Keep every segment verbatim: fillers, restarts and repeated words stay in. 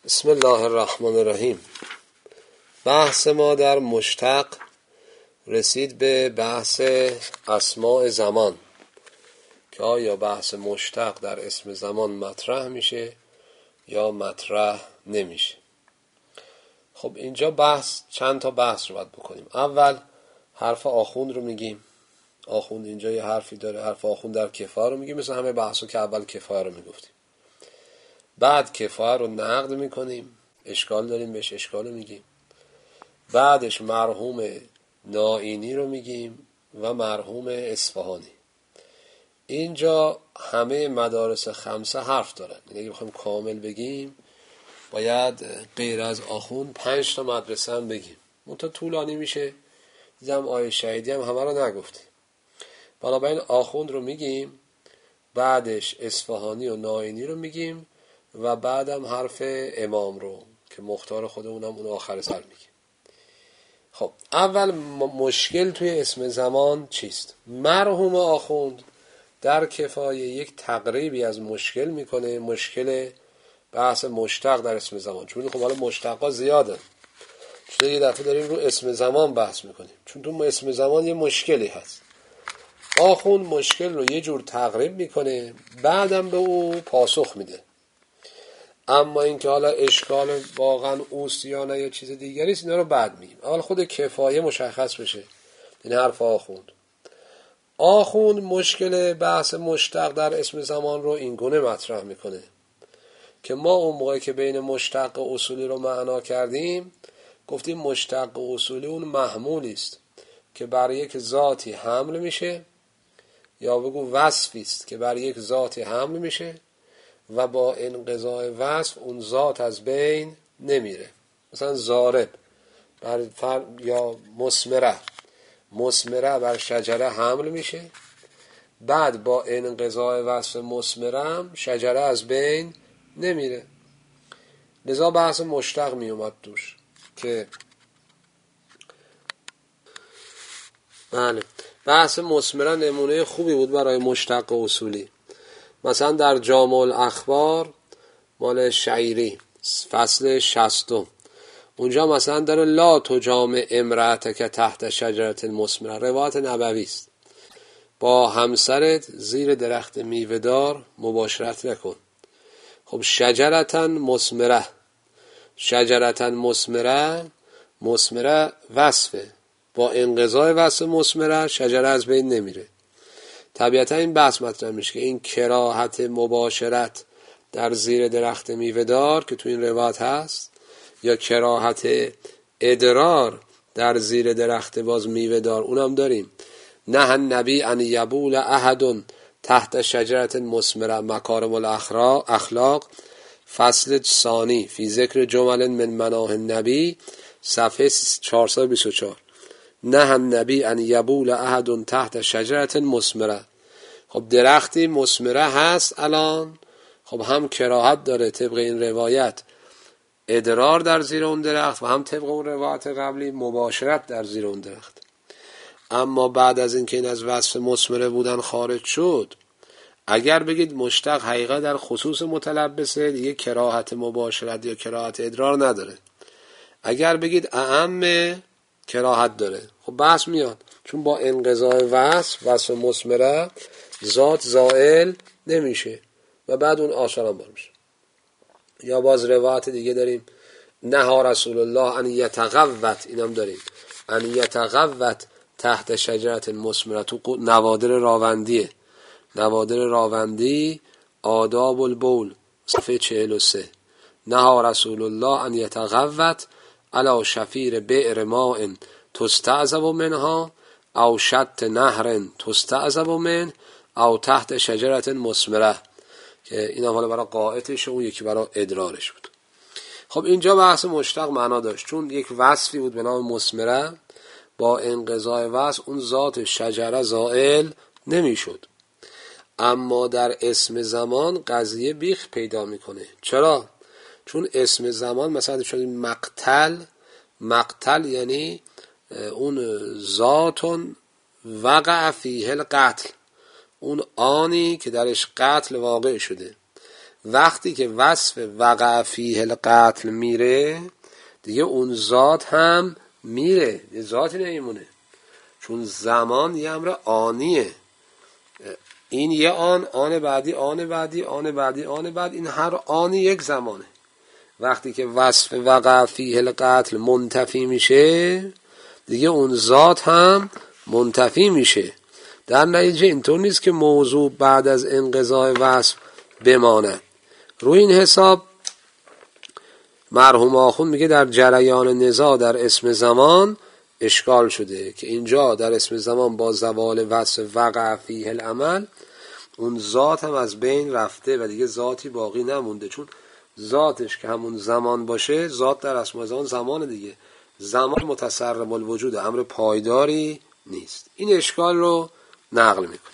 بسم الله الرحمن الرحیم. بحث ما در مشتق رسید به بحث اسماء زمان که آیا بحث مشتق در اسم زمان مطرح میشه یا مطرح نمیشه. خب اینجا بحث چند تا بحث رو باید بکنیم. اول حرف آخوند رو میگیم. آخوند اینجا یه حرفی داره، حرف آخوند در کفایه رو میگیم، مثل همه بحثو که اول کفایه رو میگفتیم. بعد کفایه رو نقد میکنیم، اشکال داریم بهش، اشکال رو میگیم. بعدش مرحوم نائینی رو میگیم و مرحوم اصفهانی. اینجا همه مدارس خمسه حرف دارن، یعنی اگه بخوایم کامل بگیم باید غیر از آخوند پنج تا مدرسه هم بگیم. منتها طولانی میشه. دیدم آیه شهیدی هم همه رو نگفتیم. بنابراین آخوند رو میگیم، بعدش اصفهانی و نائینی رو میگیم و بعدم حرف امام رو که مختار خودمونم اون آخر سر میگیم. خب اول مشکل توی اسم زمان چیست؟ مرحوم آخوند در کفایه یک تقریبی از مشکل میکنه، مشکل بحث مشتق در اسم زمان. چون خب حالا مشتقا زیادن، چون یه دفعه داریم رو اسم زمان بحث میکنیم، چون تو اسم زمان یه مشکلی هست. آخوند مشکل رو یه جور تقریب میکنه، بعدم به او پاسخ میده. اما اینکه حالا اشکال واقعا اوست یا نه یا چیز دیگری است، اینا رو بعد میگیم. اول خود کفایه مشخص بشه، این حرف آخوند. آخوند مشکل بحث مشتق در اسم زمان رو این گونه مطرح میکنه که ما اون موقعی که بین مشتق اصولی رو معنا کردیم گفتیم مشتق اصولی اون محمولی است که بر یک ذاتی حمل میشه، یا بگو وصفی است که بر یک ذاتی حمل میشه و با انقضاء وصف اون ذات از بین نمیره. مثلا ضارب بر فر... یا مثمره مثمره بر شجره حمل میشه، بعد با انقضاء وصف مثمره هم شجره از بین نمیره. لذا بحث مشتق می اومد توش که بله بحث مثمره نمونه خوبی بود برای مشتق اصولی. مثلا در جامع الاخبار مال شعیری فصل شصتم، اونجا مثلا داره لا تجامع امرأتک تحت شجرة مثمره، روایت نبوی است. با همسرت زیر درخت میوه‌دار مباشرت نکن. خب شجرة مثمره، شجرة مثمره، مثمره وصفه، با انقضاء وصف مثمره شجره از بین نمیره. طبیعتا این بحث مطرح میشه که این کراهت مباشرت در زیر درخت میوه‌دار که تو این روایت هست، یا کراهت ادرار در زیر درخت باز میوه‌دار اونم داریم. نه النبی ان یبول احد تحت شجرة مثمره، مکارم الاخلاق فصل ثانی فی ذکر جمل من مناهی النبی صفحه چهارصد و بیست و چهار. نه النبی ان یبول احد تحت شجرة مثمره. خب درختی مثمره هست الان، خب هم کراهت داره طبق این روایت ادرار در زیر اون درخت و هم طبق اون روایت قبلی مباشرت در زیر اون درخت. اما بعد از اینکه این از وصف مثمره بودن خارج شد، اگر بگید مشتق حقیقت در خصوص متلبسه، دیگه کراهت مباشرت یا کراهت ادرار نداره. اگر بگید اعم، کراهت داره. خب بحث میاد، چون با انقضاء وصف وصف مثمره ذات زائل نمیشه و بعد اون آشارم بار میشه. یا باز روایت دیگه داریم نهی رسول الله ان یتقوت، اینم داریم ان یتقوت تحت شجرة مثمره، تو نوادر راوندیه، نوادر راوندی آداب البول صفحه چهل و سه. نهی رسول الله ان یتقوت علی شفیر بئر ماء تستعذب منها او شط نهر تستعذب منه او تحت شجرة مثمره، که اینا حالا برای قاعدش و اون یکی برای ادرارش بود. خب اینجا بحث مشتق معنا داشت، چون یک وصفی بود به نام مثمره، با انقضاء وصف اون ذات شجره زائل نمیشد. اما در اسم زمان قضیه بیخ پیدا میکنه. چرا؟ چون اسم زمان مثلا شد مقتل، مقتل یعنی اون ذاتون وقع فیه القتل، اون آنی که درش قتل واقع شده. وقتی که وصف وقع فیه القتل میره دیگه اون ذات هم میره، یه ذاتی نمیمونه، چون زمان یه امر آنیه. این یه آن، آن بعدی، آن بعدی، آن بعدی، آن بعد، این هر آنی یک زمانه. وقتی که وصف وقع فیه القتل منتفی میشه دیگه اون ذات هم منتفی میشه. در نتیجه اینطور نیست که موضوع بعد از انقضای وصف بمانه. روی این حساب مرحوم آخوند میگه در جریان نزاع در اسم زمان اشکال شده که اینجا در اسم زمان با زوال وصف وقع فیه العمل اون ذات هم از بین رفته و دیگه ذاتی باقی نمونده، چون ذاتش که همون زمان باشه، ذات در اسم زمان زمان دیگه، زمان متصرف الوجود، امر پایداری نیست. این اشکال رو نقل میکنه.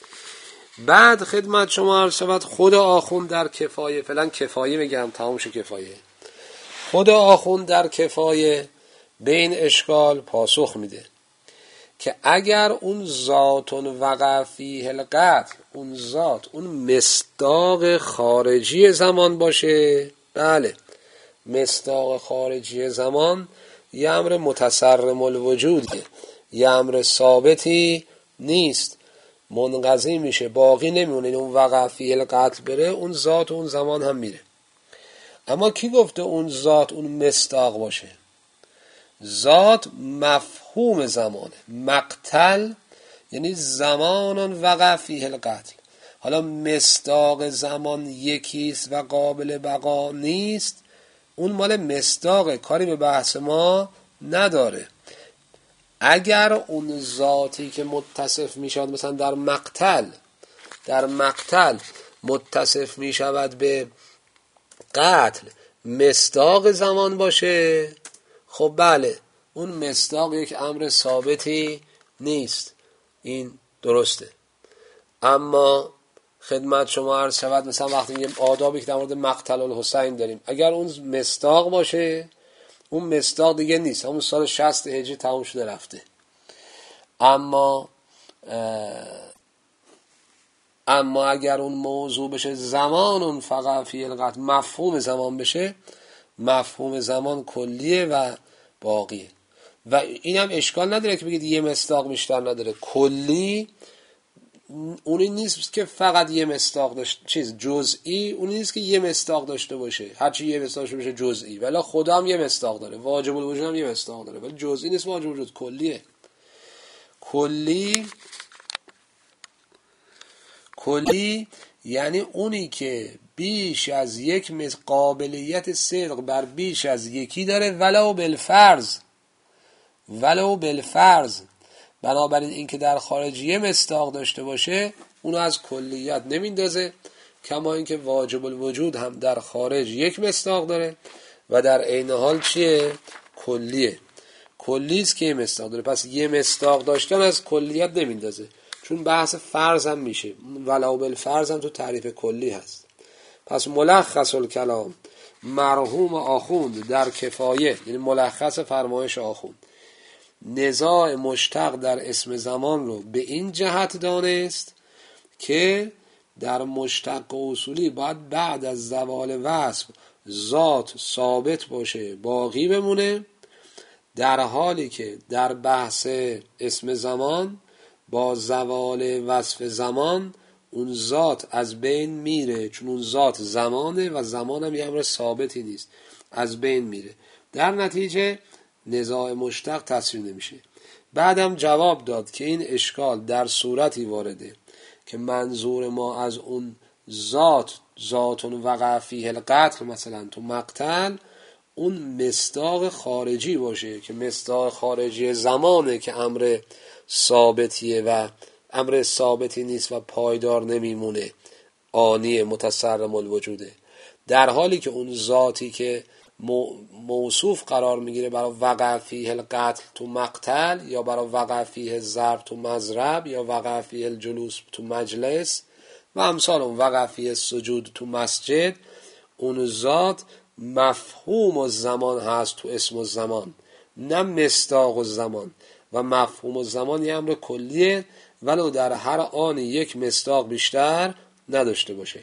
بعد خدمت شما عرض شود خود آخوند در کفایه، فعلا کفایه میگم تمام شه کفایه، خود آخوند در کفایه به این اشکال پاسخ میده که اگر اون ذات وقع فیه القتل، اون ذات اون مصداق خارجی زمان باشه، بله مصداق خارجی زمان یه امر متصرم الوجوده، یه امر ثابتی نیست، منقضی میشه، باقی نمیمونه، اون وقع فیه القتل بره اون ذات و اون زمان هم میره. اما کی گفته اون ذات اون مصداق باشه؟ ذات مفهوم زمانه، مقتل یعنی زمان وقع فیه القتل. حالا مصداق زمان یکیست و قابل بقا نیست، اون مال مصداق، کاری به بحث ما نداره. اگر اون ذاتی که متصف می شود مثلا در مقتل، در مقتل متصف می شود به قتل مصداق زمان باشه، خب بله اون مصداق یک امر ثابتی نیست، این درسته. اما خدمت شما عرض شود مثلا وقتی میگیم آدابی که در مورد مقتل الحسین داریم، اگر اون مصداق باشه اون مصداق دیگه نیست، همون سال شصت هجری تمام شده رفته. اما اما اگر اون موضوع بشه زمان، اون فقط فی القتل مفهوم زمان بشه، مفهوم زمان کلیه و باقیه. و این هم اشکال نداره که بگید یه مصداق بیشتر نداره، کلی اونی نیست که فقط یه مصداق داشته، چیز جزئی اونی نیست که یه مصداق داشته باشه، هرچی یه مصداق داشته باشه جزئی، ولی خدا هم یه مصداق داره، واجب الوجود هم یه مصداق داره، ولی جزئی نیست، واجب الوجود کلیه. کلی کلی یعنی اونی که بیش از یک قابلیت صدق بر بیش از یکی داره، ولو بالفرض، ولو بالفرض. بنابراین این که در خارج یه مصداق داشته باشه اونو از کلیت نمیندازه، کما اینکه واجب الوجود هم در خارج یک مصداق داره و در عین حال چیه؟ کلیه، کلیست که یه مصداق داره، پس یه مصداق داشتن از کلیت نمیندازه، چون بحث فرض هم میشه، ولو بالفرض هم تو تعریف کلی هست. پس ملخص الکلام مرحوم آخوند در کفایه، یعنی ملخص فرمایش آخوند، نزاع مشتق در اسم زمان رو به این جهت دانست که در مشتق اصولی باید بعد از زوال وصف ذات ثابت باشه، باقی بمونه، در حالی که در بحث اسم زمان با زوال وصف زمان اون ذات از بین میره، چون اون ذات زمانه و زمان هم یه امر ثابتی نیست، از بین میره، در نتیجه نزاع مشتق تصویر نمیشه. بعدم جواب داد که این اشکال در صورتی وارده که منظور ما از اون ذات، ذاتون وقع فیه القتل مثلا تو مقتل، اون مصداق خارجی باشه که مصداق خارجی زمانه که امر ثابتیه و امر ثابتی نیست و پایدار نمیمونه، آنی متصرم الوجوده، در حالی که اون ذاتی که موصوف قرار میگیره برای وقع فیه القتل تو مقتل، یا برای وقع فیه الضرب تو مضرب، یا وقع فیه الجلوس تو مجلس و امثال اون، وقع فیه السجود تو مسجد، اون ذات مفهوم الزمان هست تو اسم الزمان، نه مصداق الزمان. و مفهوم الزمان یه امر کلیه ولو در هر آن یک مصداق بیشتر نداشته باشه.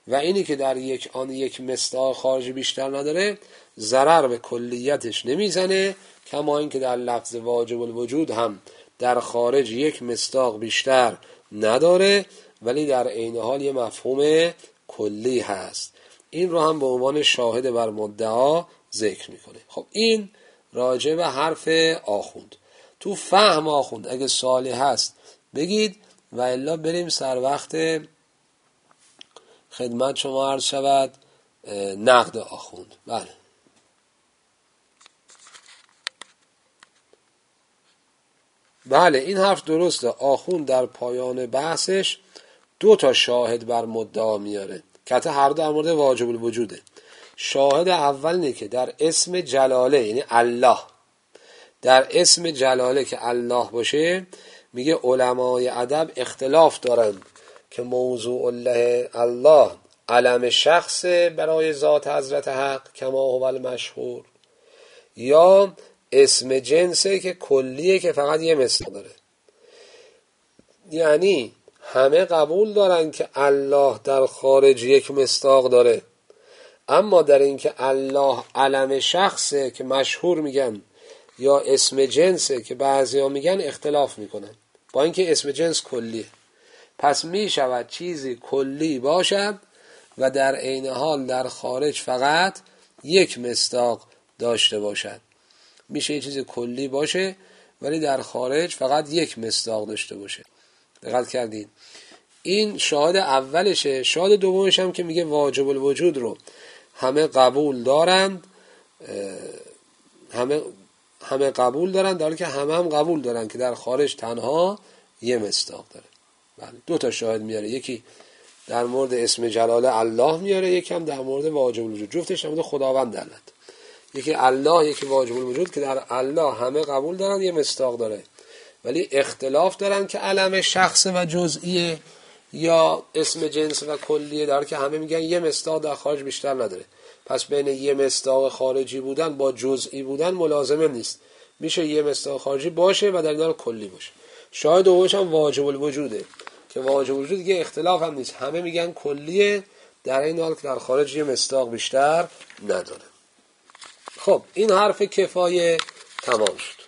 و اینی که در یک آن یک مصداق خارجی بیشتر نداره ضرر به کلیتش نمیزنه، کما این که در لفظ واجب الوجود هم در خارج یک مصداق بیشتر نداره ولی در عین حال یه مفهوم کلی هست. این رو هم به عنوان شاهد بر مدعا ذکر میکنه. خب این راجع به حرف آخوند. تو فهم آخوند اگه سوالی هست بگید و الا بریم سر وقت خدمت شما عرض شود نقد آخوند. بله بله این حرف درسته. آخوند در پایان بحثش دو تا شاهد بر مدعا میاره که حتی هر دو در مورد واجب الوجوده. شاهد اول اینه که در اسم جلاله یعنی الله، در اسم جلاله که الله باشه میگه علمای ادب اختلاف دارن که موضوع الله الله علم شخص برای ذات حضرت حق کما هو المشهور یا اسم جنسه که کلیه که فقط یه مصداق داره. یعنی همه قبول دارن که الله در خارج یک مصداق داره، اما در این که الله علم شخصه که مشهور میگن یا اسم جنسه که بعضیا میگن اختلاف میکنن، با اینکه اسم جنس کلیه. پس میشود چیزی کلی باشد و در عین حال در خارج فقط یک مصداق داشته باشد. میشه یه چیز کلی باشه ولی در خارج فقط یک مصداق داشته باشه. دقت کردین؟ این شاهد اولشه. شاهد دومش هم که میگه واجب الوجود رو همه قبول دارند، همه همه قبول دارند، در حالی که همه هم قبول دارند که در خارج تنها یه مصداق داره. بله دو تا شاهد میاره، یکی در مورد اسم جلاله الله میاره، یکی هم در مورد واجب الوجود. جفتش در مورد خداوند دارند. یکی الله یکی واجب الوجود که در الله همه قبول دارن یه مصداق داره ولی اختلاف دارن که علم شخص و جزئیه یا اسم جنس و کلیه، در که همه میگن یه مصداق در خارج بیشتر نداره. پس بین یه مصداق خارجی بودن با جزئی بودن ملازمه نیست، میشه یه مصداق خارجی باشه و در این حال کلی باشه. شاهد دومش هم واجب الوجوده که واجب الوجود دیگه اختلاف هم نیست، همه میگن کلیه در این حال که در خارج یه مصداق بیشتر نداره. خب این حرف کفایه تمام شد.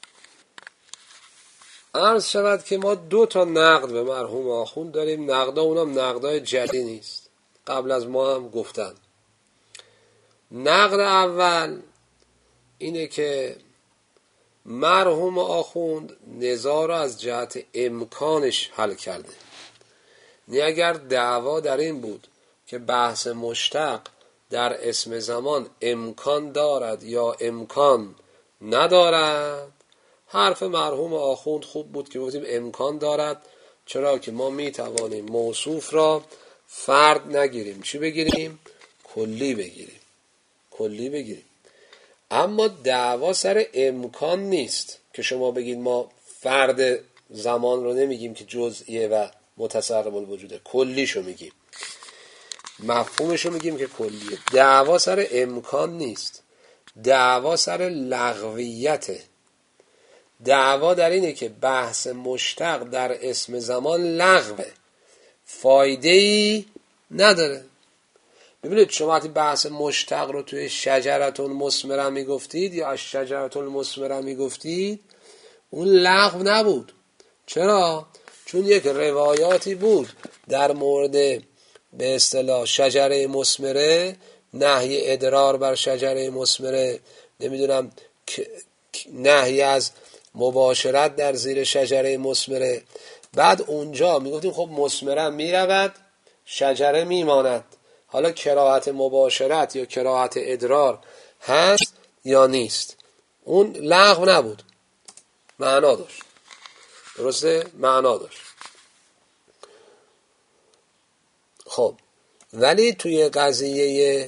عرض شود که ما دو تا نقد به مرحوم آخوند داریم. نقدا اونم نقدای جدی نیست، قبل از ما هم گفتن. نقد اول اینه که مرحوم آخوند نزاع را از جهت امکانش حل کرده. نه اگر دعوا در این بود که بحث مشتق در اسم زمان امکان دارد یا امکان ندارد، حرف مرحوم آخوند خوب بود که گفتیم امکان دارد، چرا که ما می توانیم موصوف را فرد نگیریم، چی بگیریم؟ کلی بگیریم، کلی بگیریم. اما دعوا سر امکان نیست که شما بگید ما فرد زمان رو نمیگیم که جزئیه و متصرف الوجوده، کلیشو میگیم، مفهومشو میگیم که کلیه. دعوا سر امکان نیست، دعوا سر لغویته. دعوا در اینه که بحث مشتق در اسم زمان لغوه، فایده‌ای نداره. ببینید شما وقتی بحث مشتق رو توی شجرة مثمره میگفتید یا الشجرة المثمره میگفتید، اون لغو نبود. چرا؟ چون یک روایاتی بود در مورد به اصطلاح شجره مثمره، نهی ادرار بر شجره مثمره، نمیدونم نهی از مباشرت در زیر شجره مثمره. بعد اونجا میگفتیم خب مثمره میرود شجره میماند، حالا کراهت مباشرت یا کراهت ادرار هست یا نیست. اون لغو نبود، معنا داشت. درسته؟ معنا داشت. خب ولی توی قضیه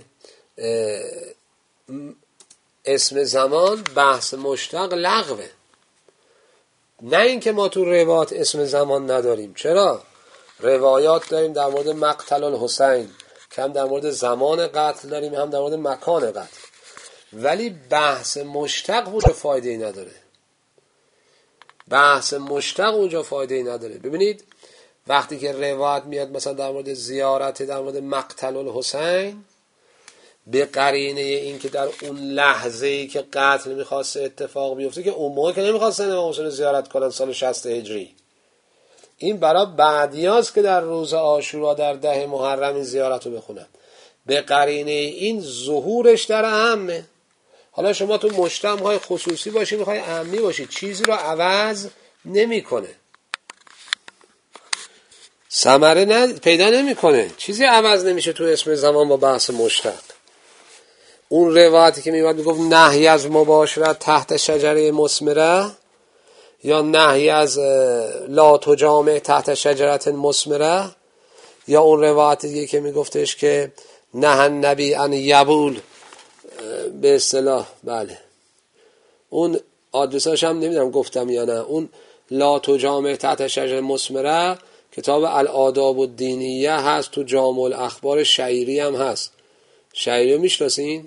اسم زمان بحث مشتق لغوه. نه اینکه ما تو روایات اسم زمان نداریم، چرا؟ روایات داریم در مورد مقتل الحسین، که هم در مورد زمان قتل داریم هم در مورد مکان قتل، ولی بحث مشتق اونجا فایده ای نداره. بحث مشتق اونجا فایده ای نداره. ببینید وقتی که روایت میاد مثلا در مورد زیارت در مورد مقتل الحسین، به قرینه این که در اون لحظه ای که قتل میخواست اتفاق بیفته، که اون موقع که نمیخواستن امام حسین زیارت کنن سال شصت هجری، این برای بعدیاست که در روز عاشورا در ده محرم این زیارت رو بخونن. به قرینه این ظهورش در عامه. حالا شما تو مجتمع خصوصی باشی میخوای عامی باشی، چیزی رو عوض نمیکنه، ثمره نه پیدا نمیکنه، چیزی عوض نمیشه تو اسم زمان با بحث مشتق. اون روایتی که میاد میگفت نهی از مباشرت تحت شجره مثمره، یا نهی از لا تجامع تحت شجرت مثمره، یا اون روایت دیگه که میگفتش که نه النبی ان یبول، به اصطلاح بله اون آدرساش هم نمیدونم گفتم یا نه، اون لا تجامع تحت شجره مثمره کتاب الآداب الدینیه هست، تو جامع الاخبار شعیری هم هست. شعیری رو میشناسین؟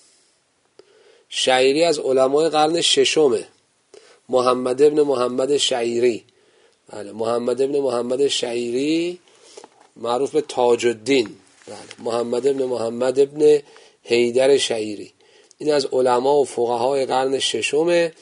شعیری از علمای قرن ششمه، محمد ابن محمد شعیری. بله محمد ابن محمد شعیری معروف به تاج الدین. بله محمد ابن محمد ابن حیدر شعیری، این از علما و فقهای قرن ششمه،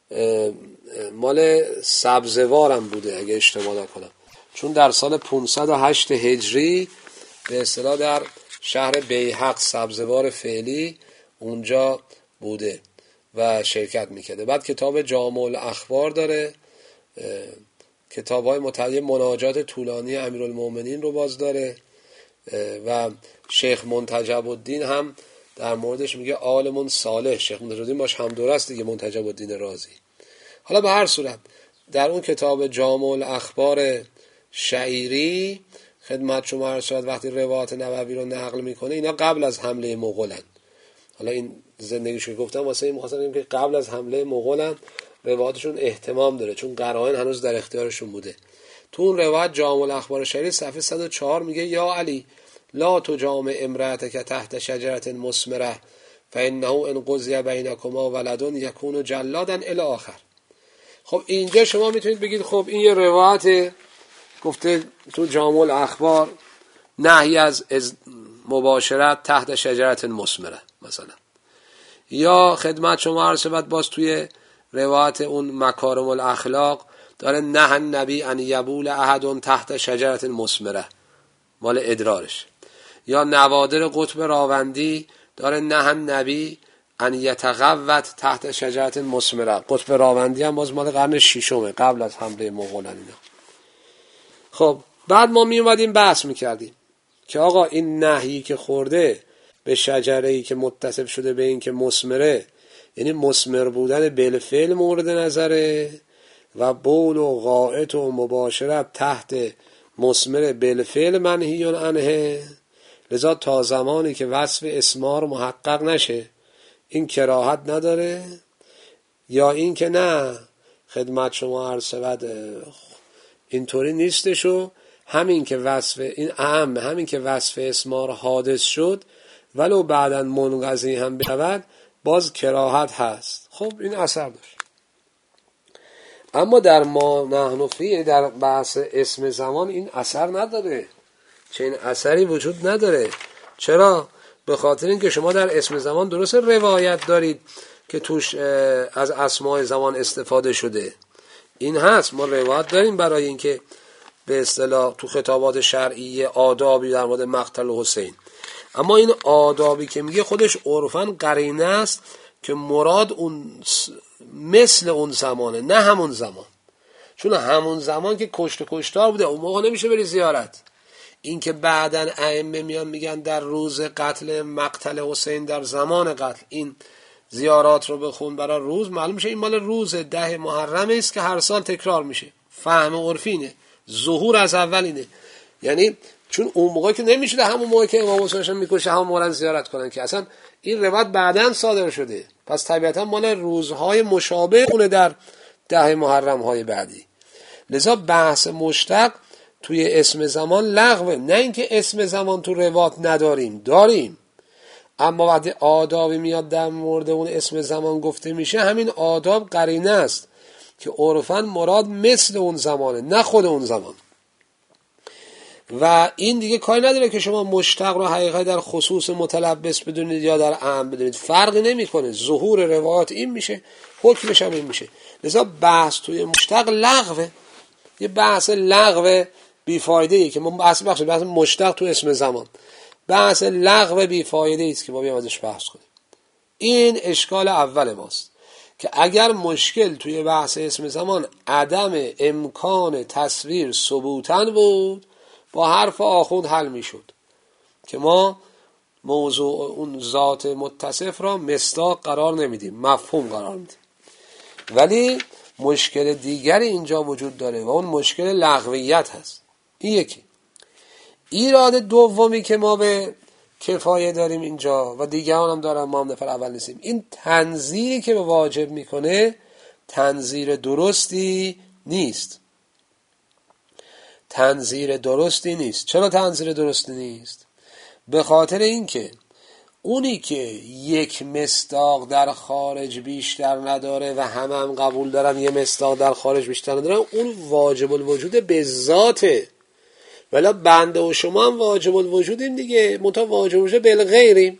مال سبزوارم بوده اگه اشتباه نکنم، چون در سال پانصد و هشت هجری به اصطلاح در شهر بیهق سبزوار فعلی اونجا بوده و شرکت میکرده. بعد کتاب جامع الاخبار داره، کتاب های متعدد، مناجات طولانی امیرالمومنین رو باز داره، و شیخ منتجب الدین هم در موردش میگه عالم صالح. شیخ منتجب الدین باش هم دوره است دیگه، منتجب الدین رازی. حالا به هر صورت در اون کتاب جامع الاخبار شعیری خدمت شما عرض شد وقتی روایات نبوی رو نقل میکنه، اینا قبل از حمله مغولن. حالا این زندگیشو گفتم واسه این می‌خواستم بگم که قبل از حمله مغولن، روایاتشون احتمام داره چون قرائن هنوز در اختیارشون بوده. تو اون روایت جامع الاخبار شعیری صفحه صد و چهار میگه یا علی لا تجامع امرأتک تحت شجرة مثمرة فانه ان قضی بینکما ولد یکون جلادا الی آخر. خب اینجا شما میتونید بگید خب این یه روایت گفته تو جامع الاخبار نهی از مباشرت تحت شجرة مثمرة مثلا، یا خدمت شما عرض شد باز توی روایت اون مکارم الاخلاق داره نه النبی ان یبول احد تحت شجرة مثمرة مال ادرارش، یا نوادر قطب راوندی داره نه النبی ان یتغوط تحت شجرة مثمرة. قطب راوندی هم باز مال قرن ششمه قبل از حمله مغولان اینا. خب بعد ما می اومدیم بحث میکردیم که آقا این نهی که خورده به شجره‌ای که متصف شده به این که مثمره، یعنی مثمر بودن بالفعل مورد نظره، و بول و غائط و مباشرت تحت مثمر بالفعل منهی عنه، لذا تا زمانی که وصف اسمار محقق نشه این کراهت نداره. یا این که نه خدمت شما عرض شود اینطوری نیستشو، همین که وصف این اهم، همین که وصف اسمار حادث شد ولو بعداً منقضی هم بشود باز کراهت هست. خب این اثر داشت. اما در ما نحن فی، در بحث اسم زمان این اثر نداره، چنین اثری وجود نداره. چرا؟ به خاطر اینکه شما در اسم زمان درست روایت دارید که توش از اسماء زمان استفاده شده، این هست، ما روایت داریم برای اینکه به اصطلاح تو خطابات شرعی آدابی در مورد مقتل حسین. اما این آدابی که میگه خودش عرفاً قرینه است که مراد اون مثل اون زمانه، نه همون زمان، چون همون زمان که کشت و کشتار بوده اون موقع نمیشه بری زیارت. این که بعداً ائمه میان میگن در روز قتل مقتل حسین، در زمان قتل این زیارات رو بخون برای روز، معلوم میشه این مال روز ده محرم است که هر سال تکرار میشه. فهم عرفی اینه، ظهور از اول اینه، یعنی چون اون موقع که نمیشه همون موقع که امام حسین میکشه همون موقع زیارت کنن، که اصلا این روایت بعداً صادر شده، پس طبیعتا مال روزهای مشابه اونه در ده محرم های بعدی. لذا بحث مشتق توی اسم زمان لغوه، نه اینکه اسم زمان تو روایت نداریم، داریم، اما وقتی آدابی میاد در مورد اون اسم زمان گفته میشه، همین آداب قرینه است که عرفاً مراد مثل اون زمانه، نه خود اون زمان. و این دیگه کاری نداره که شما مشتق رو حقیقت در خصوص متلبس بدونید یا در عام بدونید، فرقی نمیکنه. ظهور روایات این میشه، حکمش هم این میشه. لذا بحث توی مشتق لغوه، یه بحث لغو بیفایده ای که ما بحث بخش بحث مشتق تو اسم زمان، بحث لغو بیفایده ای است که ما بیام ازش بحث کنیم. این اشکال اول ماست که اگر مشکل توی بحث اسم زمان عدم امکان تصویر ثبوتن بود، با حرف آخوند حل میشد که ما موضوع اون ذات متصف را مصداق قرار نمیدیم، مفهوم قرار میدیم. ولی مشکل دیگری اینجا وجود داره و اون مشکل لغویت هست. این یکی. ایراد دومی که ما به کفایه داریم اینجا و دیگران هم دارن، ما هم نفر اول نیستیم، این تنظیری که به واجب میکنه تنظیر درستی نیست. تنظیر درستی نیست. چرا تنظیر درستی نیست؟ به خاطر اینکه اونی که یک مصداق در خارج بیشتر نداره و همه هم قبول دارن یه مصداق در خارج بیشتر ندارن، اون واجب الوجود به ذاته. ولی بنده و شما هم واجب الوجودیم دیگه، منتها واجب الوجود بالغیریم.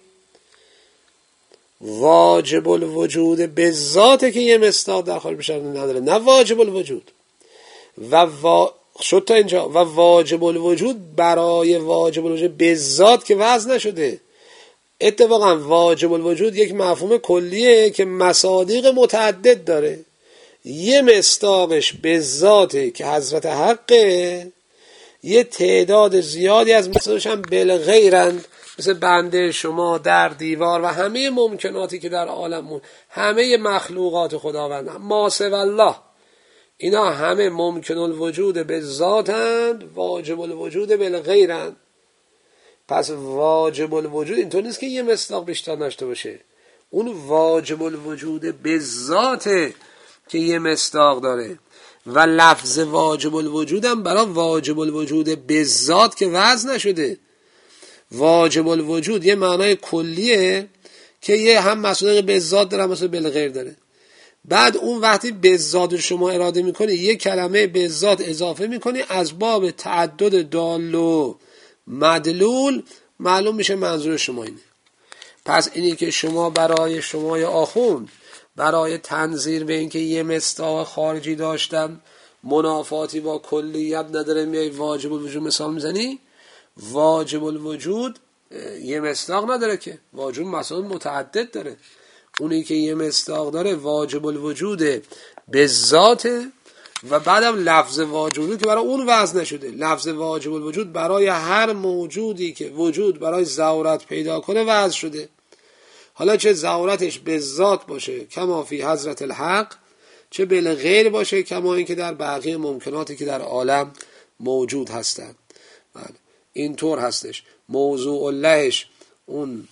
واجب الوجود به ذاته که یه مصداق در خارج بیشتر نداره، نه واجب الوجود. و وا... شد تا اینجا. و واجب الوجود برای واجب الوجود به ذات که وضع نشده. اتفاقا واجب الوجود یک مفهوم کلیه که مصادیق متعدد داره. یه مصداقش به ذاته که حضرت حقه، یه تعداد زیادی از مصداقش هم بالغیرند، مثل بنده، شما، در، دیوار و همه ممکناتی که در عالم، همه مخلوقات خداوند، ما سوی الله، اینا همه ممکن الوجود به ذاتند، واجب الوجود بالغیرند. پس واجب الوجود اینطور نیست که یه مصداق بیشتر نشته باشه، اون واجب الوجود به ذاته که یه مصداق داره. و لفظ واجب الوجود هم برای واجب الوجود به ذات که وضع نشده. واجب الوجود یه معنای کلیه که یه هم مسئله به ذات داره، هم مسئله بالغیر داره. بعد اون وقتی به ذات شما اراده میکنی یه کلمه به ذات اضافه میکنی، از باب تعدد دال و مدلول معلوم میشه منظور شما اینه. پس اینی که شما برای شما یا آخوند برای تنظیر به این که یه مصداق خارجی داشتن منافاتی با کلیت نداره میای واجب الوجود مثال میزنی، واجب الوجود یه مصداق نداره که، واجب مثلا متعدد داره. اونی که یه مصداق داره واجب الوجود به ذاته و بعدم لفظ واجب الوجود که برای اون وضع نشده. لفظ واجب الوجود برای هر موجودی که وجود برای ضرورت پیدا کنه وضع شده، حالا چه ضرورتش به ذات باشه کما فی حضرت الحق، چه بالغیر باشه کما این که در بقیه ممکناتی که در عالم موجود هستند. بله اینطور هستش. موضوع لهش اون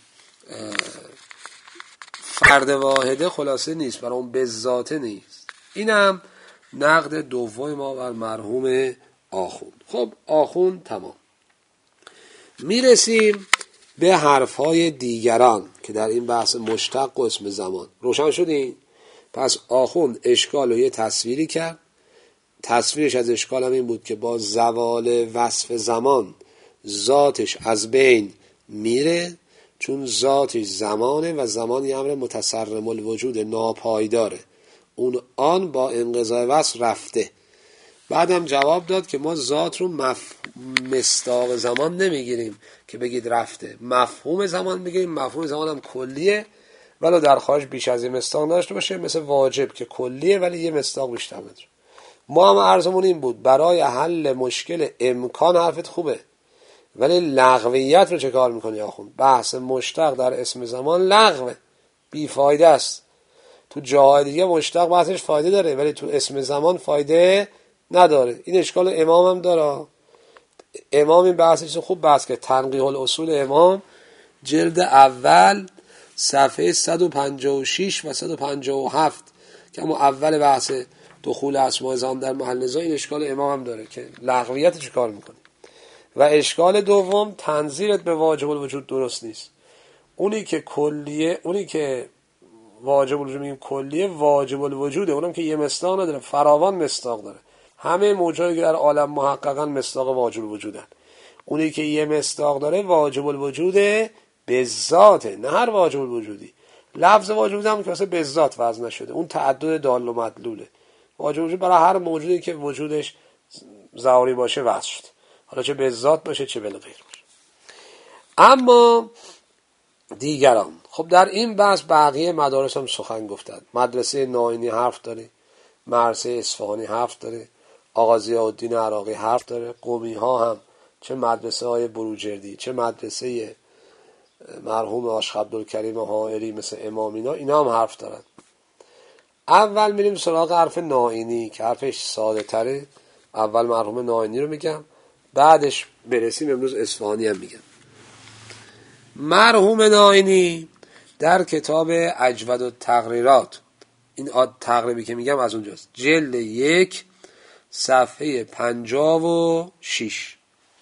فرد واحده خلاصه نیست، برای اون به ذاته نیست. اینم نقد دوم ما بر مرحوم آخوند. خب آخوند تمام. میرسیم به حرفهای دیگران که در این بحث مشتق و اسم زمان روشن شدیم. پس آخوند اشکال و یه تصویری کرد. تصویرش از اشکال هم این بود که با زوال وصف زمان ذاتش از بین میره، چون ذاتش زمانه و زمان یه امر متصرم الوجود ناپایداره، اون آن با انقضای وصف رفته. بعدم جواب داد که ما ذات رو مف... مصداق زمان نمیگیریم که بگید رفته، مفهوم زمان میگیریم. مفهوم زمان هم کلیه ولی در خارج بیش از یه مصداق داشته باشه، مثل واجب که کلیه ولی یه مصداق بیشتر نداره. ما هم عرضمون این بود برای حل مشکل امکان حرفت خوبه، ولی لغویت رو چه کار میکنی آخوند؟ بحث مشتق در اسم زمان لغوه، بیفایده است. تو جاهای دیگه مشتق بحثش فایده داره ولی تو اسم زمان فایده نداره. این اشکال امام هم داره. امام این بحثش خوب بحث که تنقیح الاصول امام جلد اول صفحه صد و پنجاه و شش و صد و پنجاه و هفت که اما اول بحث دخول اسماء زمان در محل نزاع، این اشکال امام هم داره که لغویت چه کار میکنه. و اشکال دوم تنظیرت به واجب الوجود درست نیست. اونی که کلیه، اونی که واجب الوجود میگیم کلیه، واجب الوجوده، اونم که یه مصداق نداره، فراوان مصداق داره. همه موجودی که در عالم محققاً مصداق واجب الوجودن. اونی که یه مصداق داره واجب الوجوده به ذاته، نه هر واجب الوجودی. لفظ واجب الوجود هم که واسه به ذات وضع نشده، اون تعدد دال و مدلوله. واجب الوجود برای هر موجودی که وجودش ضروری باشه وضع شده، حالا چه به ذات باشه چه بالغیر باشه. اما دیگران، خب در این بحث بقیه مدارس هم سخن گفتند. مدرسه ناینی حرف داره، مدرسه اصفهانی حرف داره، آقا ضیاءالدین عراقی حرف داره، قمی ها هم چه مدرسه های بروجردی چه مدرسه مرحوم عاشق عبدالکریم حائری مثل امامینا، اینا هم حرف دارن. اول میریم سراغ حرف ناینی که حرفش ساده تره. اول مرحوم ناینی رو میگم، بعدش برسیم امروز اصفهانی هم میگم. مرحوم ناینی در کتاب اجود التقریرات، این تقریبی که میگم از اونجاست، جلد یک صفحه پنجاه و شیش،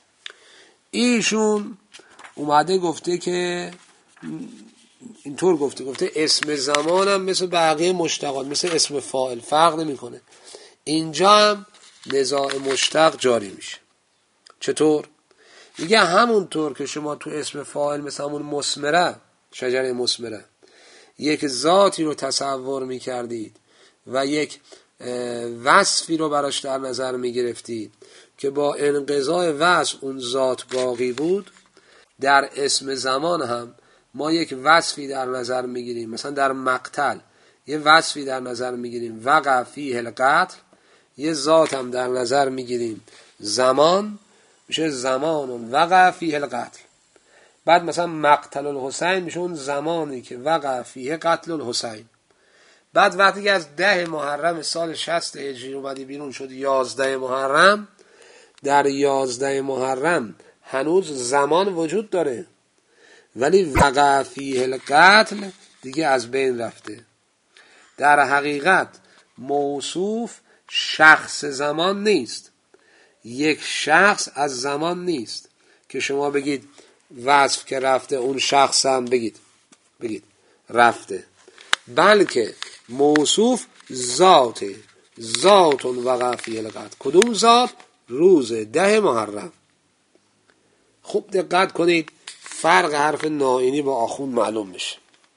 ایشون اومده گفته که اینطور گفته گفته اسم زمانم مثل بقیه مشتقات مثل اسم فاعل فرق نمیکنه، اینجا هم نزاع مشتق جاری میشه. چطور؟ میگه همونطور که شما تو اسم فاعل مثل همون مثمره، شجره مثمره، یک ذاتی رو تصور میکردید و یک وصفی رو براش در نظر میگرفتید که با انقضای وصف اون ذات باقی بود، در اسم زمان هم ما یک وصفی در نظر میگیریم. مثلا در مقتل یه وصفی در نظر میگیریم، وقع فیه القتل، یه ذات هم در نظر میگیریم، زمان، میشه زمان وقع فیه القتل. بعد مثلا مقتل الحسین میشه اون زمانی که وقع فیه قتل الحسین. بعد وقتی که از ده محرم سال شصت هجری اومدی بیرون شد یازده محرم، در یازده محرم هنوز زمان وجود داره ولی وقع فیه القتل دیگه از بین رفته. در حقیقت موصوف شخص زمان نیست، یک شخص از زمان نیست که شما بگید وصف که رفته اون شخص هم بگید بگید رفته، بلکه موصوف ذاته، ذات وقع فیه القتل. کدوم ذات؟ روز ده محرم. خوب دقت کنید، فرق حرف ناینی با آخوند معلوم میشه.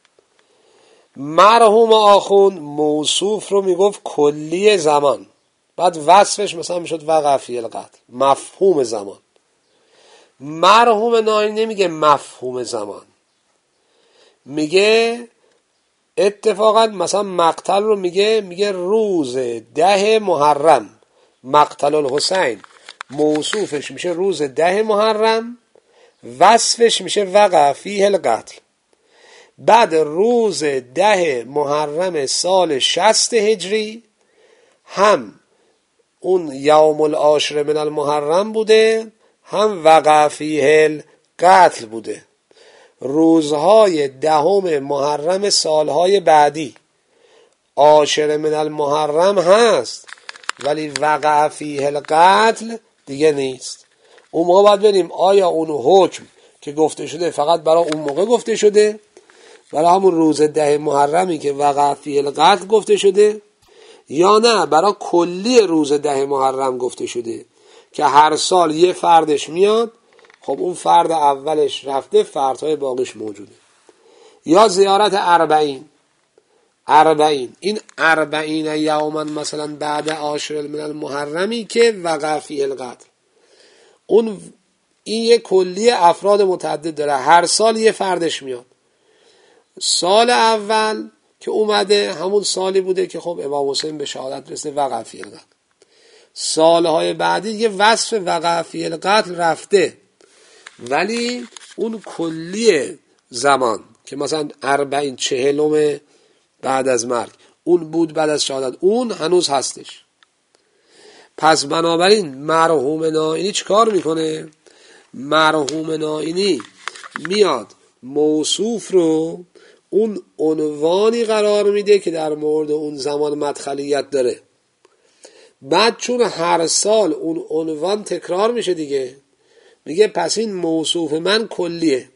مرحوم آخوند موصوف رو میگفت کلی زمان، بعد وصفش مثلا میشد وقع فیه القتل، مفهوم زمان. مرحوم ناینی نمیگه مفهوم زمان، میگه اتفاقا مثلا مقتل رو میگه میگه روز ده محرم، مقتل الحسین موصوفش میشه روز ده محرم، وصفش میشه وقع فیه القتل. بعد روز ده محرم سال شصت هجری هم اون یوم العاشر من المحرم بوده، هم وقع فیه القتل بوده. روزهای دهم محرم سالهای بعدی عاشر من المحرم هست ولی وقع فیه القتل دیگه نیست. اون موقع باید بریم آیا اون حکم که گفته شده فقط برای اون موقع گفته شده، برای همون روز ده محرمی که وقع فیه القتل گفته شده، یا نه برای کلی روز ده محرم گفته شده که هر سال یه فردش میاد، خب اون فرد اولش رفته فردهای باقیش موجوده. یا زیارت اربعین، اربعین این اربعین یومن مثلا بعد عاشر من المحرمی که وقع فیه القتل، اون این یه کلی افراد متعدد داره، هر سال یه فردش میاد. سال اول که اومده همون سالی بوده که خب امام حسین به شهادت رسیده وقع فیه القتل. سالهای بعدی یه وصف وقع فیه القتل رفته ولی اون کلی زمان که مثلا اربعین چهلم بعد از مرگ اون بود بعد از شهادت، اون هنوز هستش. پس بنابراین مرحوم ناینی چیکار میکنه؟ مرحوم ناینی میاد موصوف رو اون عنوانی قرار میده که در مورد اون زمان مدخلیت داره. بعد چون هر سال اون عنوان تکرار میشه دیگه، میگه پس این موصوف من کلیه،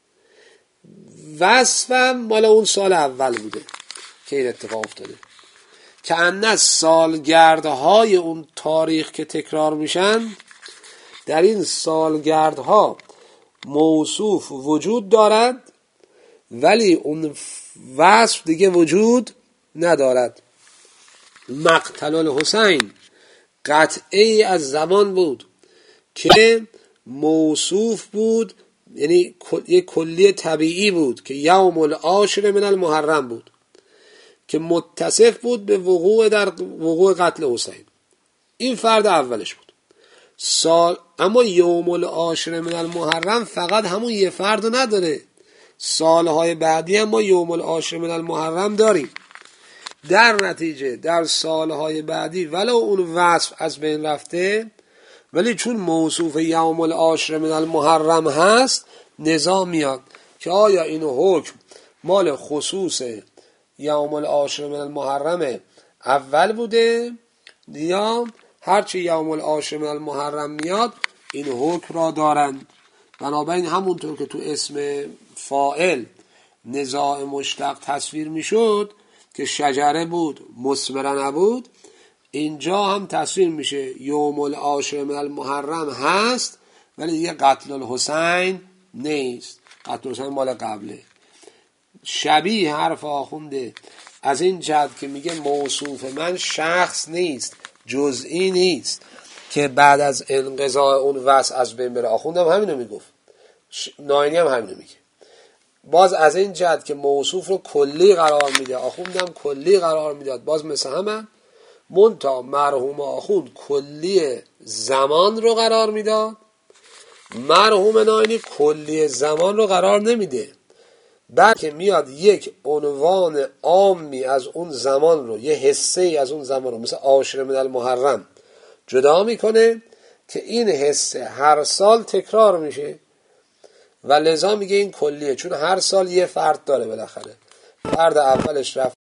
وصفم مال اون سال اول بوده که این اتفاق افتاده. که انه سالگردهای اون تاریخ که تکرار میشن در این سالگردها موصوف وجود دارد ولی اون وصف دیگه وجود ندارد. مقتل الحسین قطعی از زمان بود که موصوف بود، یعنی یک کلی طبیعی بود که یوم العاشر من المحرم بود که متصف بود به وقوع در وقوع قتل حسین. این فرد اولش بود. سال اما یوم العاشر من المحرم فقط همون یه فرد نداره، سالهای بعدی هم ما یوم العاشر من المحرم داریم. در نتیجه در سالهای بعدی ولو اون وصف از بین رفته، ولی چون موصوف یوم العاشر من المحرم هست، نزاع میاد که آیا این حکم مال خصوص یوم العاشر من المحرم اول بوده یا هرچی یوم العاشر من المحرم میاد این حکم را دارند. بنابراین همونطور که تو اسم فاعل نزاع مشتق تصویر میشد که شجره بود مثمره نبود، اینجا هم تصویر میشه یوم العاشر من المحرم هست ولی دیگه قتل الحسین نیست، قتل الحسین مال قبله. شبیه حرف آخونده از این جهت که میگه موصوف من شخص نیست، جزئی نیست که بعد از انقضاء اون وصف از بین بره. آخوندم همینو میگفت، ناینی هم همینو میگه. باز از این جهت که موصوف رو کلی قرار میده، آخوندم کلی قرار میداد، باز مثل همه منتها مرحوم آخوند کلی زمان رو قرار میداد، مرحوم ناینی کلی زمان رو قرار نمیده، بلکه میاد یک عنوان عامی از اون زمان رو، یه حصه از اون زمان رو مثل عاشر من المحرم جدا میکنه که این حصه هر سال تکرار میشه و لذا میگه این کلیه، چون هر سال یه فرد داره بالاخره. فرد اولش رفت